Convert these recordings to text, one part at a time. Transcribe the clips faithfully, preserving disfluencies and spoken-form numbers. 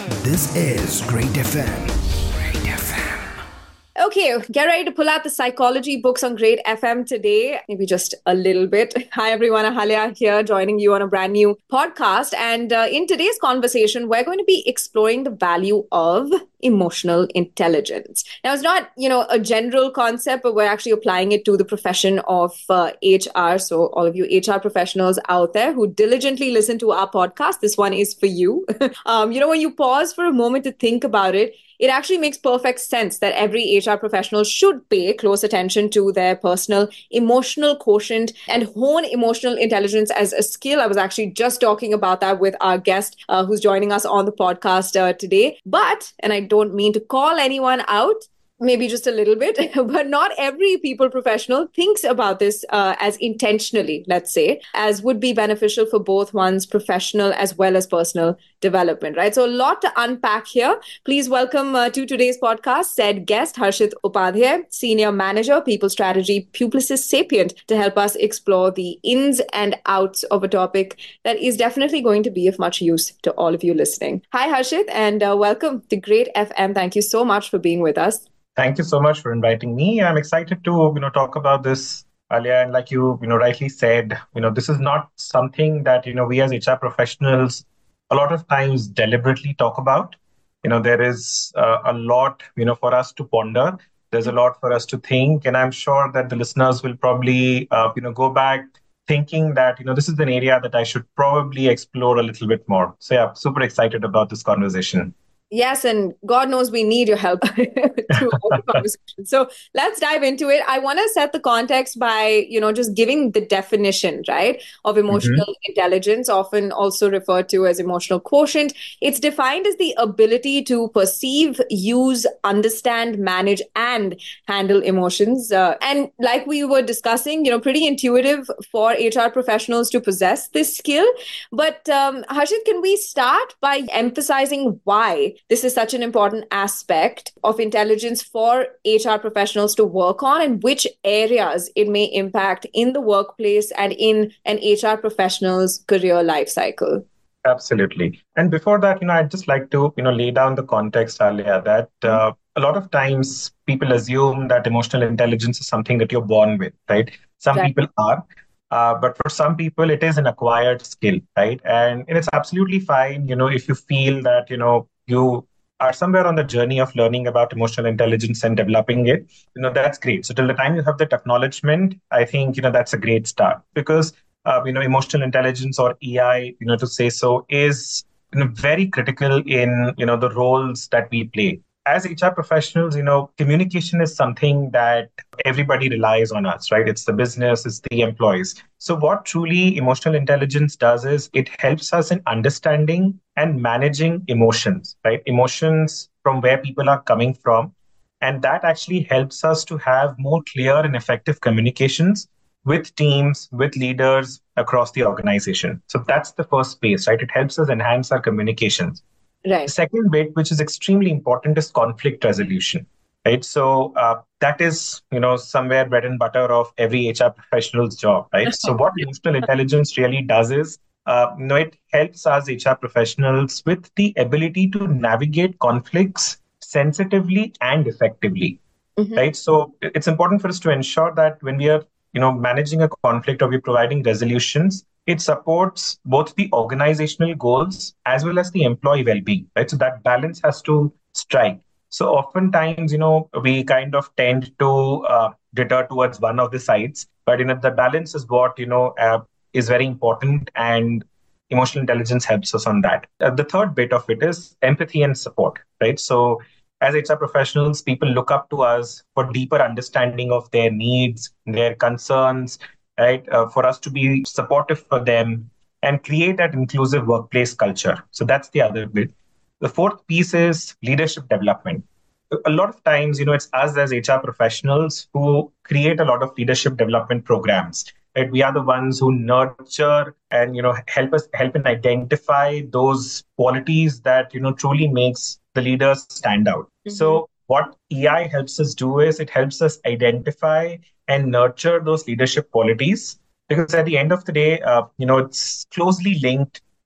This is Great F M. Great F M. Okay, get ready to pull out the psychology books on Great F M today, maybe just a little bit. Hi, everyone. Ahalya here, joining you on a brand new podcast. And uh, in today's conversation, we're going to be exploring the value of emotional intelligence. Now, it's not, you know, a general concept, but we're actually applying it to the profession of uh, H R. So all of you H R professionals out there who diligently listen to our podcast, this one is for you. um, you know, when you pause for a moment to think about it, it actually makes perfect sense that every H R professional should pay close attention to their personal emotional quotient and hone emotional intelligence as a skill. I was actually just talking about that with our guest uh, who's joining us on the podcast uh, today. But, and I don't mean to call anyone out, maybe just a little bit, but not every people professional thinks about this uh, as intentionally, let's say, as would be beneficial for both one's professional as well as personal development, right? So a lot to unpack here. Please welcome uh, to today's podcast said guest, Harshit Upadhyay, Senior Manager, People Strategy, Publicis Sapient, to help us explore the ins and outs of a topic that is definitely going to be of much use to all of you listening. Hi, Harshit, and uh, welcome to Great F M. Thank you so much for being with us. Thank you so much for inviting me. I'm excited to, you know, talk about this, Alia. And like you, you know, rightly said, you know, this is not something that, you know, we as H R professionals a lot of times deliberately talk about. You know, there is uh, a lot, you know, for us to ponder. There's a lot for us to think. And I'm sure that the listeners will probably, uh, you know, go back thinking that, you know, this is an area that I should probably explore a little bit more. So yeah, super excited about this conversation. Yes, and God knows we need your help throughout the conversation. So let's dive into it. I want to set the context by, you know, just giving the definition, right, of emotional Mm-hmm. intelligence, often also referred to as emotional quotient. It's defined as the ability to perceive, use, understand, manage, and handle emotions. Uh, and like we were discussing, you know, pretty intuitive for H R professionals to possess this skill. But um, Harshit, can we start by emphasizing why this is such an important aspect of intelligence for H R professionals to work on, and which areas it may impact in the workplace and in an H R professional's career life cycle? Absolutely. And before that, you know, I'd just like to, you know, lay down the context, Alia, that uh, a lot of times people assume that emotional intelligence is something that you're born with, right? Some Right. people are, uh, but for some people, it is an acquired skill, right? And, and it's absolutely fine, you know, if you feel that, you know, you are somewhere on the journey of learning about emotional intelligence and developing it, you know, that's great. So till the time you have that acknowledgement, I think, you know, that's a great start because uh, you know, emotional intelligence or E I, you know, to say so, is you know, very critical in you know the roles that we play. As H R professionals, you know, communication is something that everybody relies on us, right? It's the business, it's the employees. So what truly emotional intelligence does is it helps us in understanding and managing emotions, right? Emotions from where people are coming from. And that actually helps us to have more clear and effective communications with teams, with leaders across the organization. So that's the first space, right? It helps us enhance our communications. The Right. second bit, which is extremely important, is conflict resolution, right? So uh, that is, you know, somewhere bread and butter of every H R professional's job, right? So what emotional intelligence really does is, uh, you know, it helps us H R professionals with the ability to navigate conflicts sensitively and effectively, Mhm. right? So it's important for us to ensure that when we are, you know, managing a conflict or we're providing resolutions, it supports both the organizational goals as well as the employee well-being, right? So that balance has to strike. So oftentimes, you know, we kind of tend to uh, deter towards one of the sides, but you know, the balance is what you know uh, is very important, and emotional intelligence helps us on that. Uh, the third bit of it is empathy and support, right? So as H R professionals, people look up to us for deeper understanding of their needs, their concerns, right? Uh, for us to be supportive for them and create that inclusive workplace culture. So that's the other bit. The fourth piece is leadership development. A lot of times, you know, it's us as H R professionals who create a lot of leadership development programs. Right? We are the ones who nurture and you know help us help in identify those qualities that you know truly makes the leaders stand out. Mhm. So what E I helps us do is it helps us identify and nurture those leadership qualities because at the end of the day, uh, you know, it's closely linked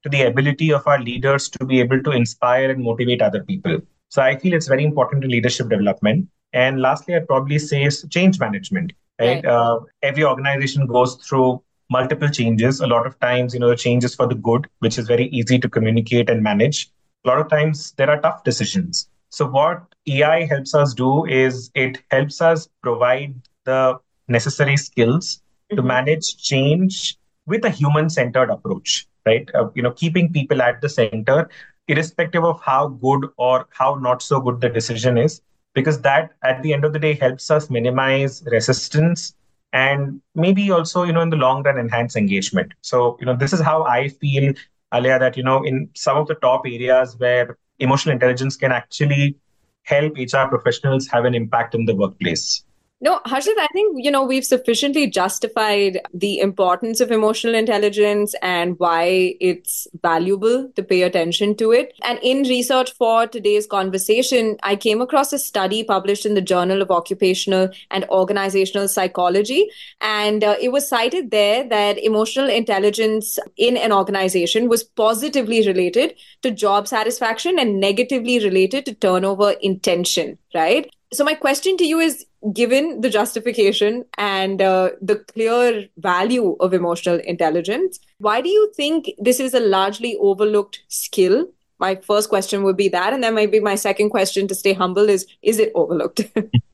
to the ability of our leaders to be able to inspire and motivate other people. So I feel it's very important to leadership development. And lastly, I'd probably say is change management, right? Right. Uh, every organization goes through multiple changes. A lot of times, you know, the change is for the good, which is very easy to communicate and manage. A lot of times there are tough decisions. So what A I helps us do is it helps us provide the necessary skills to Mm-hmm. manage change with a human-centered approach, right? Uh, you know, keeping people at the center, irrespective of how good or how not so good the decision is, because that at the end of the day helps us minimize resistance and maybe also, you know, in the long run enhance engagement. So, you know, this is how I feel, Alia, that, you know, in some of the top areas where emotional intelligence can actually help H R professionals have an impact in the workplace. No, Harshit, I think, you know, we've sufficiently justified the importance of emotional intelligence and why it's valuable to pay attention to it. And in research for today's conversation, I came across a study published in the Journal of Occupational and Organizational Psychology. And uh, it was cited there that emotional intelligence in an organization was positively related to job satisfaction and negatively related to turnover intention, right? So my question to you is, given the justification and uh, the clear value of emotional intelligence, why do you think this is a largely overlooked skill? My first question would be that. And then maybe my second question, to stay humble, is, is it overlooked?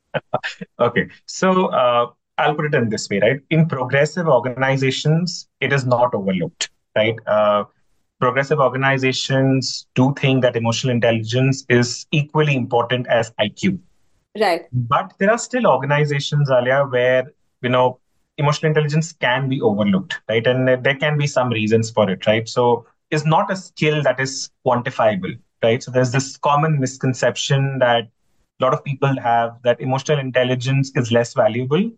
Okay. So uh, I'll put it in this way, right? In progressive organizations, it is not overlooked, right? Uh, progressive organizations do think that emotional intelligence is equally important as I Q. Right. But there are still organizations, Alia, where, you know, emotional intelligence can be overlooked, right? And there can be some reasons for it, right? So it's not a skill that is quantifiable, right? So there's this common misconception that a lot of people have, that emotional intelligence is less valuable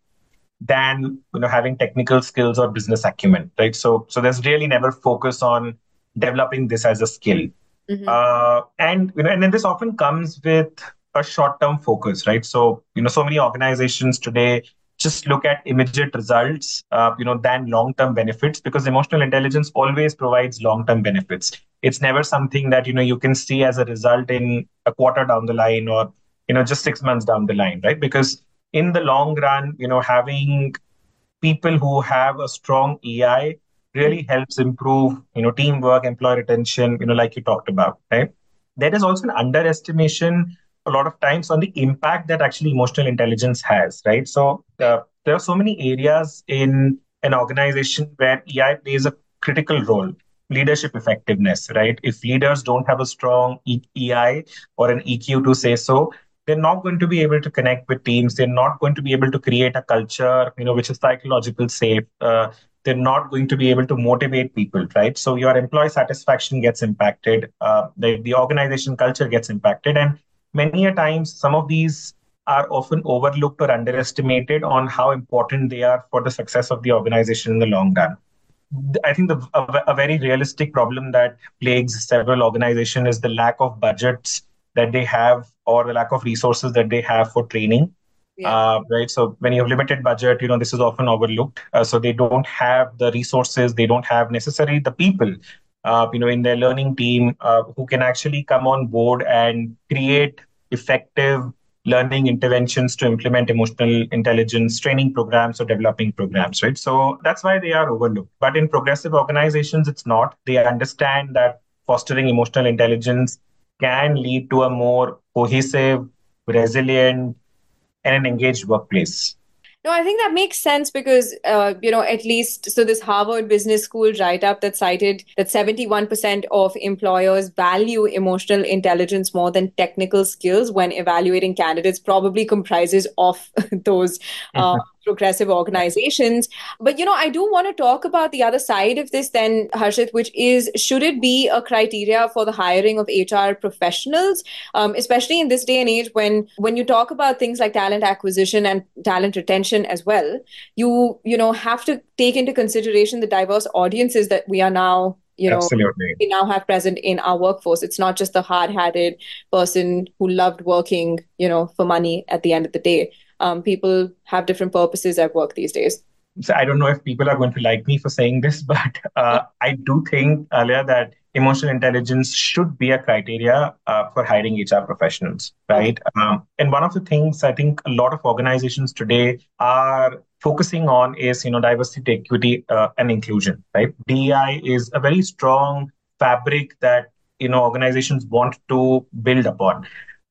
than, you know, having technical skills or business acumen, right? So so there's really never focus on developing this as a skill. Mm-hmm. Uh, and you know, and then this often comes with a short-term focus, right? So, you know, so many organizations today just look at immediate results, uh, you know, than long-term benefits, because emotional intelligence always provides long-term benefits. It's never something that, you know, you can see as a result in a quarter down the line or, you know, just six months down the line, right? Because in the long run, you know, having people who have a strong E I really helps improve, you know, teamwork, employee retention, you know, like you talked about, right? There is also an underestimation a lot of times on the impact that actually emotional intelligence has, right? So uh, there are so many areas in an organization where E I plays a critical role. Leadership effectiveness, right? If leaders don't have a strong E I or an E Q to say so, they're not going to be able to connect with teams. They're not going to be able to create a culture, you know, which is psychological safe. Uh, they're not going to be able to motivate people, right? So your employee satisfaction gets impacted. Uh, the, the organization culture gets impacted. And many a times, some of these are often overlooked or underestimated on how important they are for the success of the organization in the long run. I think the, a, a very realistic problem that plagues several organizations is the lack of budgets that they have or the lack of resources that they have for training. Yeah. Uh, right. So when you have limited budget, you know, this is often overlooked. Uh, so they don't have the resources, they don't have necessarily the people, uh, you know, in their learning team uh, who can actually come on board and create effective learning interventions to implement emotional intelligence training programs or developing programs, right? So that's why they are overlooked. But in progressive organizations, it's not. They understand that fostering emotional intelligence can lead to a more cohesive, resilient, and an engaged workplace. No, I think that makes sense because, uh, you know, at least, so this Harvard Business School write-up that cited that seventy-one percent of employers value emotional intelligence more than technical skills when evaluating candidates probably comprises of those uh, progressive organizations. But, you know, I do want to talk about the other side of this then, Harshit, which is, should it be a criteria for the hiring of H R professionals, um, especially in this day and age when, when you talk about things like talent acquisition and talent retention as well, you you know have to take into consideration the diverse audiences that we are now you know Absolutely. we now have present in our workforce. It's not just the hard-headed person who loved working you know for money at the end of the day. Um, people have different purposes at work these days. so I don't know if people are going to like me for saying this, but uh, I do think, Alia, that emotional intelligence should be a criteria uh, for hiring H R professionals, Okay. right? Um, and one of the things I think a lot of organizations today are focusing on is, you know, diversity, equity, uh, and inclusion, right? D E I is a very strong fabric that, you know, organizations want to build upon.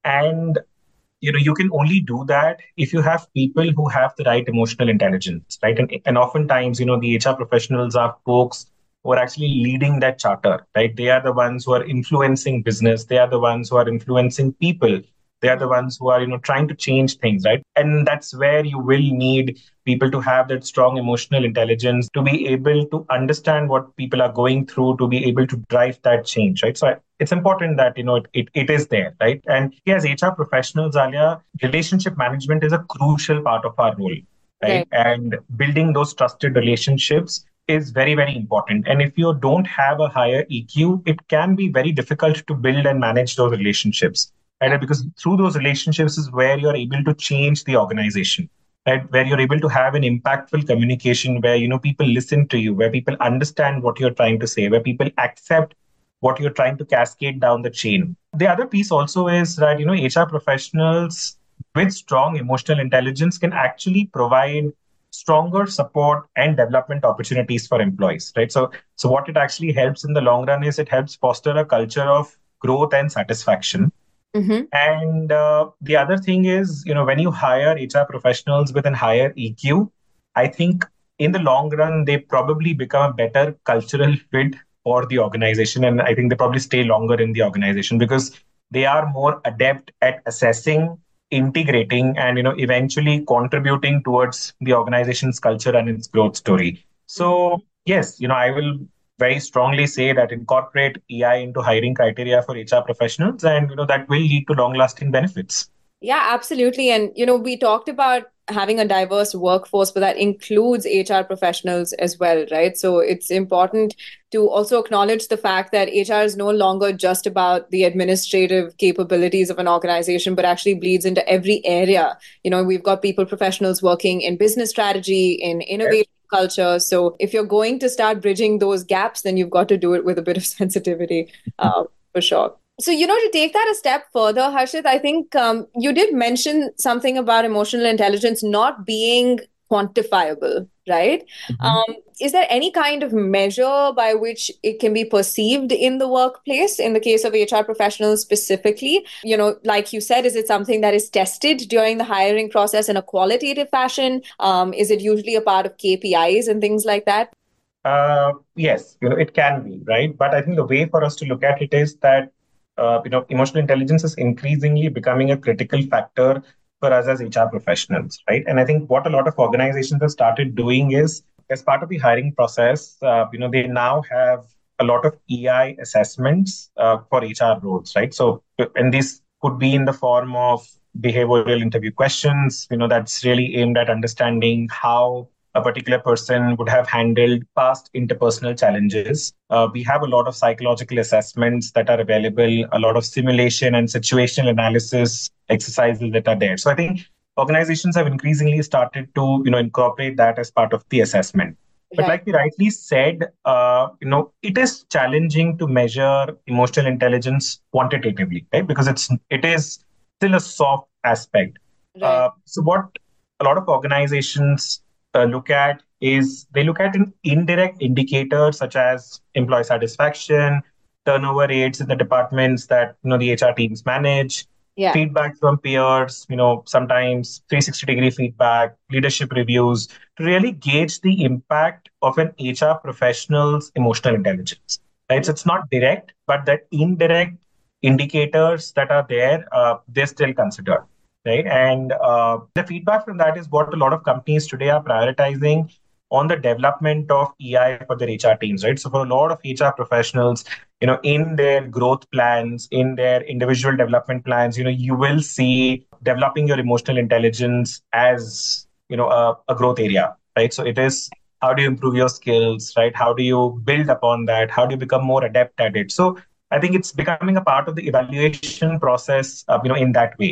And you know you can only do that if you have people who have the right emotional intelligence, right? And, and oftentimes, you know the HR professionals are folks who are actually leading that charter, right? They are the ones who are influencing business, they are the ones who are influencing people, they are the ones who are you know trying to change things, right? And that's where you will need people to have that strong emotional intelligence to be able to understand what people are going through, to be able to drive that change, right? So I, it's important that you know it, it, it is there, right? And as H R professionals, Alia, relationship management is a crucial part of our role, right? Right. And building those trusted relationships is very, very important. And if you don't have a higher E Q, it can be very difficult to build and manage those relationships, right? Because through those relationships is where you're able to change the organization, right? Where you're able to have an impactful communication, where you know people listen to you, where people understand what you're trying to say, where people accept what you're trying to cascade down the chain. The other piece also is that you know H R professionals with strong emotional intelligence can actually provide stronger support and development opportunities for employees, right? So so what it actually helps in the long run is it helps foster a culture of growth and satisfaction. Mm-hmm. And uh, the other thing is, you know, when you hire H R professionals with a higher E Q, I think in the long run, they probably become a better cultural fit for the organization. And I think they probably stay longer in the organization because they are more adept at assessing, integrating, and, you know, eventually contributing towards the organization's culture and its growth story. So, yes, you know, I will very strongly say that incorporate E I into hiring criteria for H R professionals, and you know that will lead to long-lasting benefits. Yeah, absolutely. And, you know, we talked about having a diverse workforce, but that includes H R professionals as well, right? So it's important to also acknowledge the fact that H R is no longer just about the administrative capabilities of an organization, but actually bleeds into every area. You know, we've got people, professionals working in business strategy, in innovation culture. So if you're going to start bridging those gaps, then you've got to do it with a bit of sensitivity, uh, for sure. So, you know, to take that a step further, Harshit, I think um, you did mention something about emotional intelligence not being quantifiable, right? Mhm. Um, is there any kind of measure by which it can be perceived in the workplace, in the case of H R professionals specifically? You know, like you said, is it something that is tested during the hiring process in a qualitative fashion? Um, is it usually a part of K P Is and things like that? Uh, yes, you know, it can be, right? But I think the way for us to look at it is that, uh, you know, emotional intelligence is increasingly becoming a critical factor for us as H R professionals, right? And I think what a lot of organizations have started doing is, as part of the hiring process, uh, you know, they now have a lot of E I assessments uh, for H R roles, right? So, and these could be in the form of behavioral interview questions, you know, that's really aimed at understanding how a particular person would have handled past interpersonal challenges. Uh, we have a lot of psychological assessments that are available, a lot of simulation and situational analysis exercises that are there. So I think organizations have increasingly started to, you know, incorporate that as part of the assessment. But Right. like you rightly said, uh, you know, it is challenging to measure emotional intelligence quantitatively, right? Because it's it is still a soft aspect. Right. Uh, so what a lot of organizations uh, look at is they look at an indirect indicator such as employee satisfaction, turnover rates in the departments that you know the H R teams manage, Yeah. feedback from peers, you know sometimes three sixty degree feedback, leadership reviews to really gauge the impact of an H R professional's emotional intelligence. Right, so it's not direct, but that indirect indicators that are there, uh, they're still considered, right? And uh, the feedback from that is what a lot of companies today are prioritizing on the development of E I for their H R teams, right? So for a lot of H R professionals, you know, in their growth plans, in their individual development plans, you know, you will see developing your emotional intelligence as, you know, a, a growth area, right? So it is how do you improve your skills, right? How do you build upon that? How do you become more adept at it? So I think it's becoming a part of the evaluation process, uh, you know, in that way.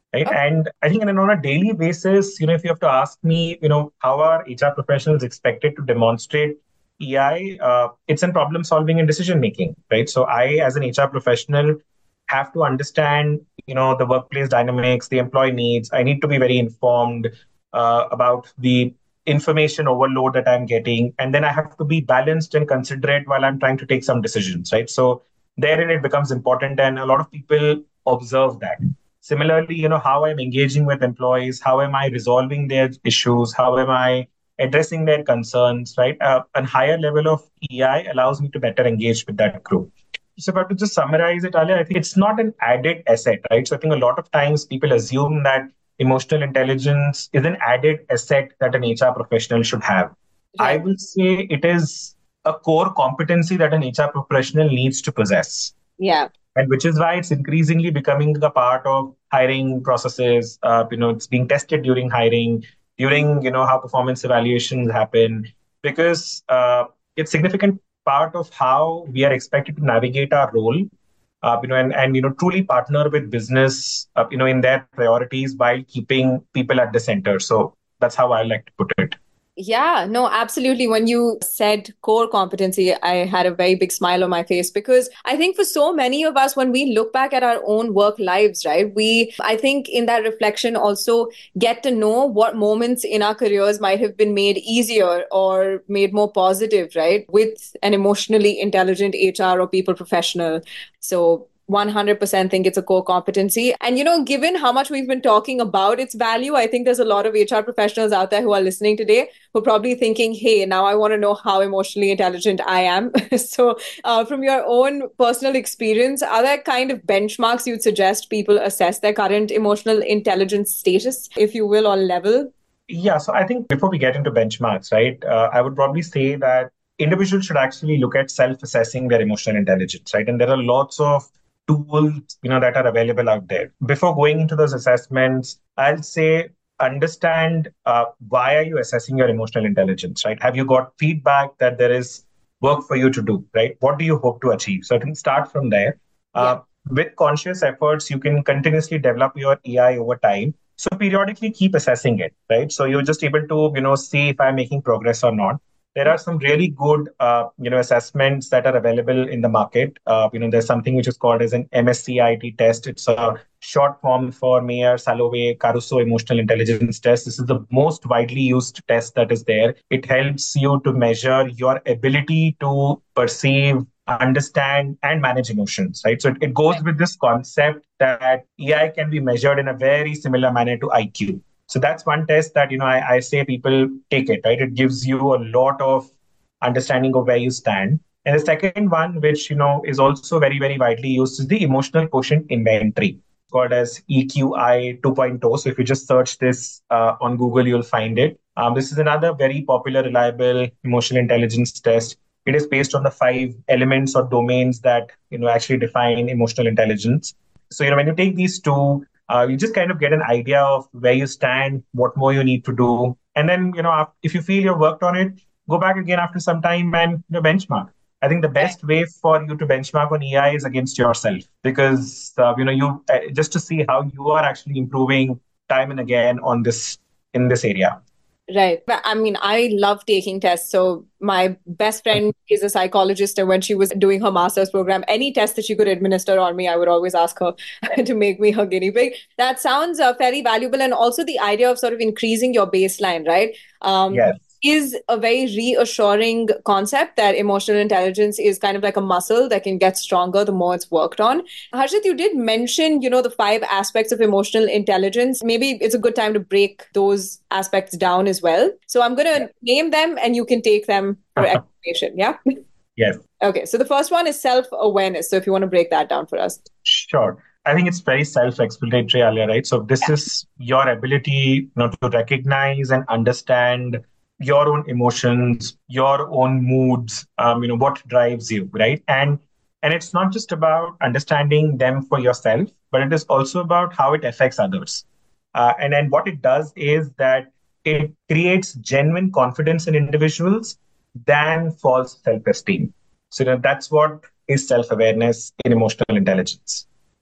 right? Okay. And I think, and on a daily basis, you know, if you have to ask me, you know, how are H R professionals expected to demonstrate E I? Uh, it's in problem solving and decision making, right? So I, as an H R professional, have to understand, you know, the workplace dynamics, the employee needs. I need to be very informed uh, about the information overload that I'm getting, and then I have to be balanced and considerate while I'm trying to take some decisions, right? So therein it becomes important, and a lot of people observe that. Similarly, you know, how I'm engaging with employees, how am I resolving their issues, how am I addressing their concerns, right? Uh, a higher level of E I allows me to better engage with that group. So if I have to just summarize it, Alia, I think it's not an added asset, right? So I think a lot of times people assume that emotional intelligence is an added asset that an H R professional should have. I Right. will say it is a core competency that an H R professional needs to possess. Yeah. And which is why it's increasingly becoming a part of hiring processes. Uh, you know, it's being tested during hiring, during, you know, how performance evaluations happen, because uh, it's significant part of how we are expected to navigate our role, uh, you know, and, and, you know, truly partner with business, uh, you know, in their priorities while keeping people at the center. So that's how I like to put it. Yeah, no, absolutely. When you said core competency, I had a very big smile on my face because I think for so many of us, when we look back at our own work lives, right, we, I think in that reflection also get to know what moments in our careers might have been made easier or made more positive, right, with an emotionally intelligent H R or people professional. So one hundred percent think it's a core competency. And, you know, given how much we've been talking about its value, I think there's a lot of H R professionals out there who are listening today who are probably thinking, hey, now I want to know how emotionally intelligent I am. so, uh, from your own personal experience, are there kind of benchmarks you'd suggest people assess their current emotional intelligence status, if you will, or level? Yeah, so I think before we get into benchmarks, right, uh, I would probably say that individuals should actually look at self-assessing their emotional intelligence, right? And there are lots of tools, you know, that are available out there. Before going into those assessments, I'll say understand uh, why are you assessing your emotional intelligence, right? Have you got feedback that there is work for you to do, right? What do you hope to achieve? So I think start from there. Yeah. Uh, with conscious efforts, you can continuously develop your E I over time. So periodically keep assessing it, right? So you're just able to, you know, see if I'm making progress or not. There are some really good, uh, you know, assessments that are available in the market. Uh, you know, there's something which is called as an M S C I T test. It's a short form for Mayer Salovey Caruso Emotional Intelligence Test. This is the most widely used test that is there. It helps you to measure your ability to perceive, understand, and manage emotions, right? So it, it goes with this concept that E I can be measured in a very similar manner to I Q. So that's one test that, you know, I, I say people take it, right? It gives you a lot of understanding of where you stand. And the second one, which, you know, is also very, very widely used, is the emotional quotient inventory, called as E Q I 2.0. So if you just search this uh, on Google, you'll find it. Um, this is another very popular, reliable emotional intelligence test. It is based on the five elements or domains that, you know, actually define emotional intelligence. So, you know, when you take these two, uh, you just kind of get an idea of where you stand, what more you need to do. And then, you know, if you feel you've worked on it, go back again after some time and, you know, benchmark. I think the best way for you to benchmark on E I is against yourself, because, uh, you know, you uh, just to see how you are actually improving time and again on this in this area. Right. But, I mean, I love taking tests. So my best friend is a psychologist, and when she was doing her master's program, any test that she could administer on me, I would always ask her to make me her guinea pig. That sounds uh, very valuable. And also the idea of sort of increasing your baseline, right? Um, Yes. is a very reassuring concept that emotional intelligence is kind of like a muscle that can get stronger the more it's worked on. Harshit, you did mention, you know, the five aspects of emotional intelligence. Maybe it's a good time to break those aspects down as well. So I'm going to name them and you can take them for explanation. Yeah? Yes. Okay. So the first one is self-awareness. So if you want to break that down for us. Sure. I think it's very self-explanatory, Alia, right? So this Yeah. is your ability, you know, to recognize and understand your own emotions, your own moods, um, you know, what drives you, right? And and it's not just about understanding them for yourself, but it is also about how it affects others. Uh, and then what it does is that it creates genuine confidence in individuals than false self-esteem. So you know, that's what is self-awareness in emotional intelligence.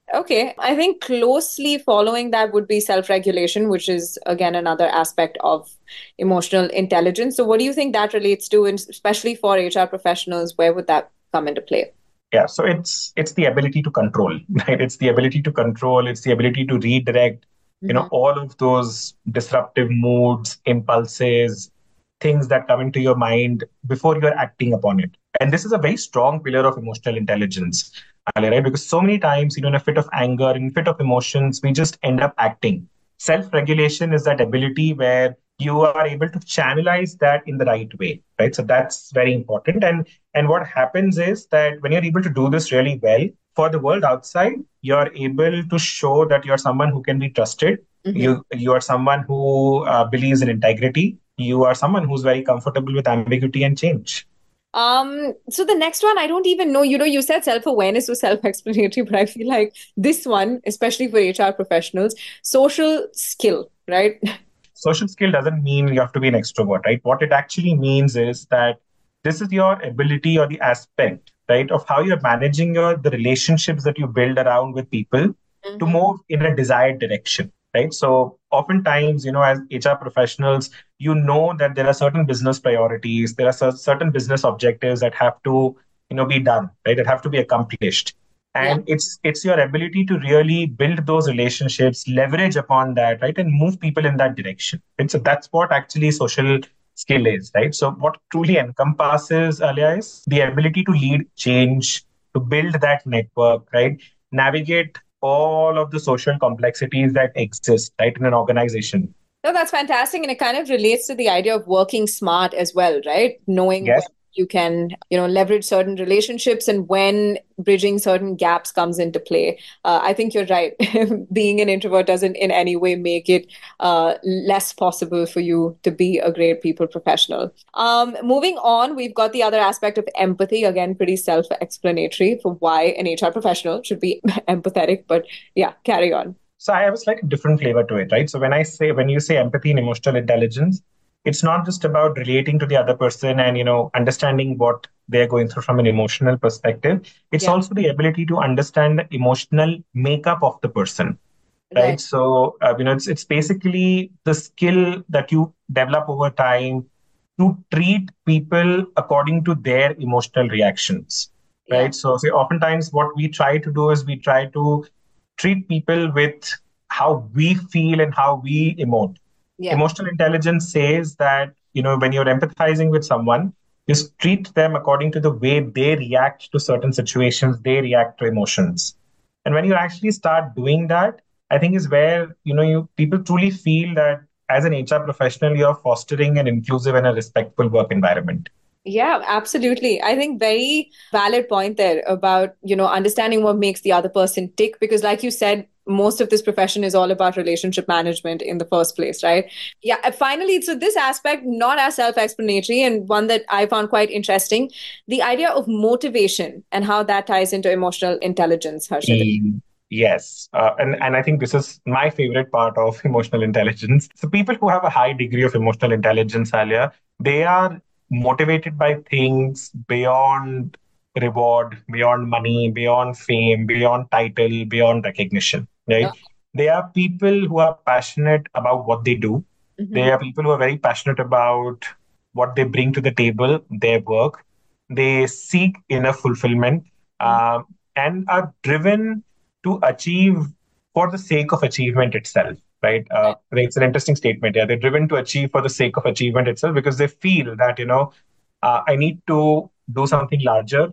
Okay. I think closely following that would be self-regulation, which is again another aspect of emotional intelligence. So what do you think that relates to, and especially for H R professionals, where would that come into play? Yeah, so it's it's the ability to control, right? It's the ability to control, it's the ability to redirect, you know, Hmm. all of those disruptive moods, impulses, things that come into your mind before you're acting upon it. And this is a very strong pillar of emotional intelligence, Ali, right? Because so many times, you know, in a fit of anger, in a fit of emotions, we just end up acting. Self-regulation is that ability where you are able to channelize that in the right way, right? So that's very important. And and what happens is that when you're able to do this really well for the world outside, you're able to show that you're someone who can be trusted. Hmm. You you are someone who uh, believes in integrity. You are someone who's very comfortable with ambiguity and change. Um, so the next one, I don't even know, you know, you said self-awareness was self-explanatory, but I feel like this one, especially for H R professionals, social skill, right? Social skill doesn't mean you have to be an extrovert, right? What it actually means is that this is your ability or the aspect, right, of how you're managing your the relationships that you build around with people to Hmm. move in a desired direction, right? So oftentimes, you know, as H R professionals, you know that there are certain business priorities, there are cer- certain business objectives that have to, you know, be done, right? That have to be accomplished, Yeah. and it's it's your ability to really build those relationships, leverage upon that, right, and move people in that direction. And so that's what actually social skill is, right? So what truly encompasses, Alia, is the ability to lead change, to build that network, right, navigate all of the social complexities that exist, right, in an organization. No, that's fantastic. And it kind of relates to the idea of working smart as well, right? Knowing when Yes. you can, you know, leverage certain relationships and when bridging certain gaps comes into play. Uh, I think you're right. Being an introvert doesn't in any way make it uh, less possible for you to be a great people professional. Um, moving on, we've got the other aspect of empathy. Again, pretty self-explanatory for why an H R professional should be empathetic. But yeah, carry on. So I have a slightly different flavor to it, right? So when I say when you say empathy and emotional intelligence, it's not just about relating to the other person and, you know, understanding what they're going through from an emotional perspective. It's Yeah, also the ability to understand the emotional makeup of the person, right. right? So uh, you know, it's it's basically the skill that you develop over time to treat people according to their emotional reactions, Yeah, right? So, say oftentimes what we try to do is we try to treat people with how we feel and how we emote. yeah. Emotional intelligence says that, you know, when you're empathizing with someone, just treat them according to the way they react to certain situations, they react to emotions. And when you actually start doing that, I think is where, you know, you people truly feel that as an H R professional, you're fostering an inclusive and a respectful work environment. Yeah, absolutely. I think very valid point there about, you know, understanding what makes the other person tick. Because like you said, most of this profession is all about relationship management in the first place, right? Yeah. And finally, so this aspect, not as self-explanatory and one that I found quite interesting, the idea of motivation and how that ties into emotional intelligence, Harshit. E- Yes. Uh, and, and I think this is my favorite part of emotional intelligence. So people who have a high degree of emotional intelligence, Alia, they are motivated by things beyond reward, beyond money, beyond fame, beyond title, beyond recognition, right? They are people who are passionate about what they do. Mm-hmm. They are people who are very passionate about what they bring to the table, their work. They seek inner fulfillment, um, and are driven to achieve for the sake of achievement itself, right? Uh, I think it's an interesting statement. Yeah, they're driven to achieve for the sake of achievement itself because they feel that, you know, uh, I need to do something larger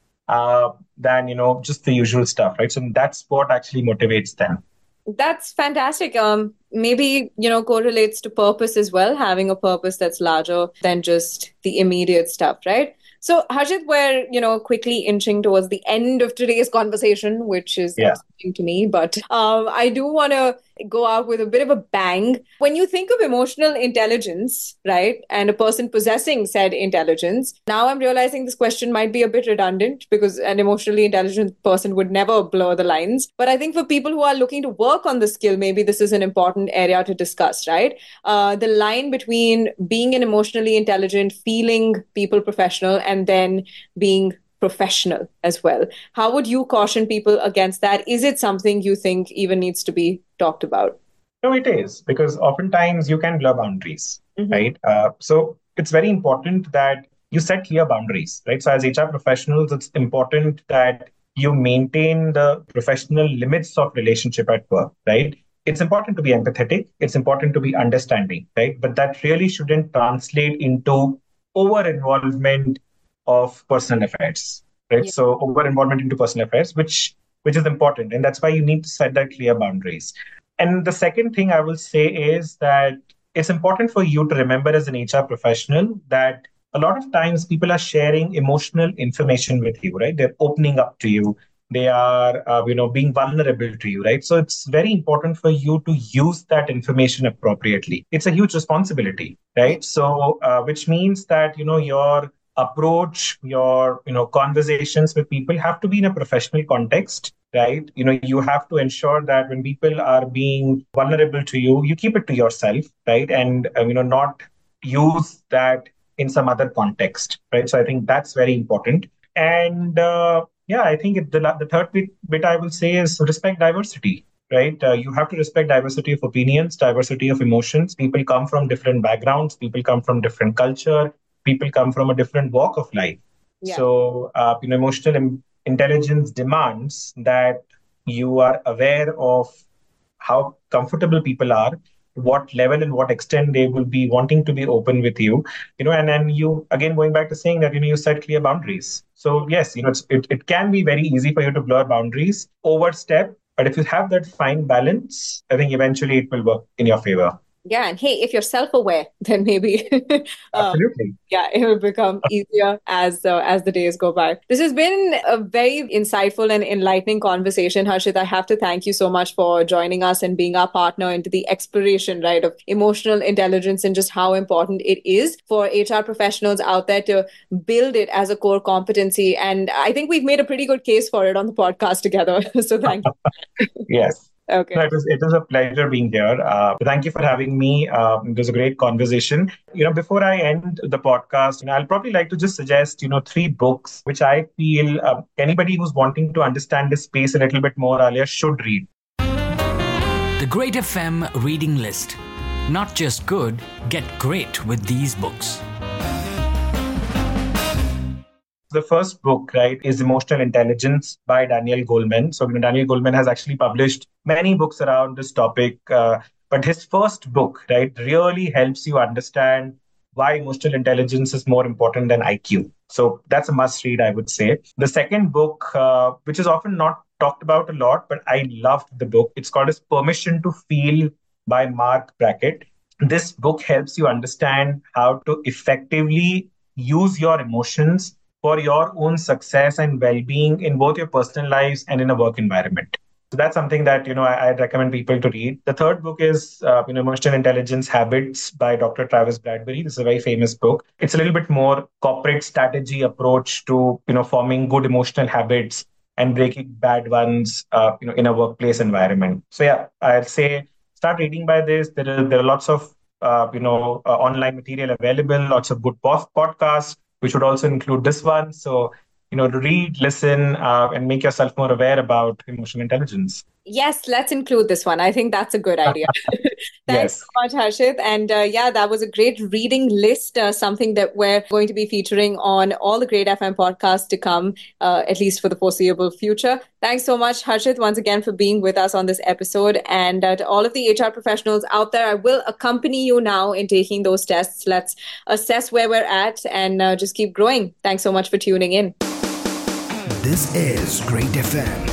uh, than, you know, just the usual stuff, right? So that's what actually motivates them. That's fantastic. Um, maybe, you know, correlates to purpose as well, having a purpose that's larger than just the immediate stuff, right? So, Harshit, we're, you know, quickly inching towards the end of today's conversation, which is Yeah. exciting to me. But um, I do want to go out with a bit of a bang. When you think of emotional intelligence, right, and a person possessing said intelligence, now I'm realizing this question might be a bit redundant because an emotionally intelligent person would never blur the lines. But I think for people who are looking to work on the skill, maybe this is an important area to discuss, right? Uh, the line between being an emotionally intelligent, feeling people professional, and then being professional as well. How would you caution people against that? Is it something you think even needs to be talked about? No, it is, because oftentimes you can blur boundaries, mm-hmm. right? Uh, so it's very important that you set clear boundaries, right? So as H R professionals, it's important that you maintain the professional limits of relationship at work, right? It's important to be empathetic. It's important to be understanding, right? But that really shouldn't translate into over-involvement of personal affairs, right? Yeah. So over-involvement into personal affairs, which which is important. And that's why you need to set that clear boundaries. And the second thing I will say is that it's important for you to remember as an H R professional that a lot of times people are sharing emotional information with you, right? They're opening up to you. They are, uh, you know, being vulnerable to you, right? So it's very important for you to use that information appropriately. It's a huge responsibility, right? So, uh, which means that, you know, your approach, your, you know, conversations with people have to be in a professional context, right? You know, you have to ensure that when people are being vulnerable to you, you keep it to yourself, right? And, uh, you know, not use that in some other context, right? So I think that's very important. And, uh, yeah, I think the, the third bit, bit I will say is respect diversity, right? Uh, you have to respect diversity of opinions, diversity of emotions. People come from different backgrounds. People come from different culture. People come from a different walk of life. Yeah. So, uh, you know, emotional im- intelligence demands that you are aware of how comfortable people are, what level and what extent they will be wanting to be open with you, you know, and then you, again, going back to saying that, you know, you set clear boundaries. So yes, you know, it's, it, it can be very easy for you to blur boundaries, overstep, but if you have that fine balance, I think eventually it will work in your favor. Yeah. And hey, if you're self-aware, then maybe Absolutely. um, yeah, it will become easier as uh, as the days go by. This has been a very insightful and enlightening conversation, Harshit. I have to thank you so much for joining us and being our partner into the exploration, right, of emotional intelligence and just how important it is for H R professionals out there to build it as a core competency. And I think we've made a pretty good case for it on the podcast together. So thank you. Yes. Okay. No, it was it was a pleasure being here. Uh, thank you for having me. Um, it was a great conversation. You know, before I end the podcast, you know, I'll probably like to just suggest, you know, three books which I feel uh, anybody who's wanting to understand this space a little bit more, Alia, should read. The Great F M reading list. Not just good, get great with these books. The first book, right, is Emotional Intelligence by Daniel Goleman. So, you know, Daniel Goleman has actually published many books around this topic. Uh, but his first book, right, really helps you understand why emotional intelligence is more important than I Q. So that's a must read, I would say. The second book, uh, which is often not talked about a lot, but I loved the book. It's called as Permission to Feel by Mark Brackett. This book helps you understand how to effectively use your emotions for your own success and well-being in both your personal lives and in a work environment. So that's something that, you know, I, I'd recommend people to read. The third book is uh, you know, Emotional Intelligence Habits by Doctor Travis Bradberry. This is a very famous book. It's a little bit more corporate strategy approach to, you know, forming good emotional habits and breaking bad ones, uh, you know, in a workplace environment. So yeah, I'd say start reading by this. There are there are lots of uh, you know uh, online material available, lots of good podcasts, which would also include this one. So, you know, read, listen, uh, and make yourself more aware about emotional intelligence. Yes, let's include this one. I think that's a good idea. Thanks Yes. so much, Harshit. And uh, yeah, that was a great reading list, uh, something that we're going to be featuring on all the Great F M podcasts to come, uh, at least for the foreseeable future. Thanks so much, Harshit, once again for being with us on this episode. And uh, to all of the H R professionals out there, I will accompany you now in taking those tests. Let's assess where we're at and uh, just keep growing. Thanks so much for tuning in. This is Great F M.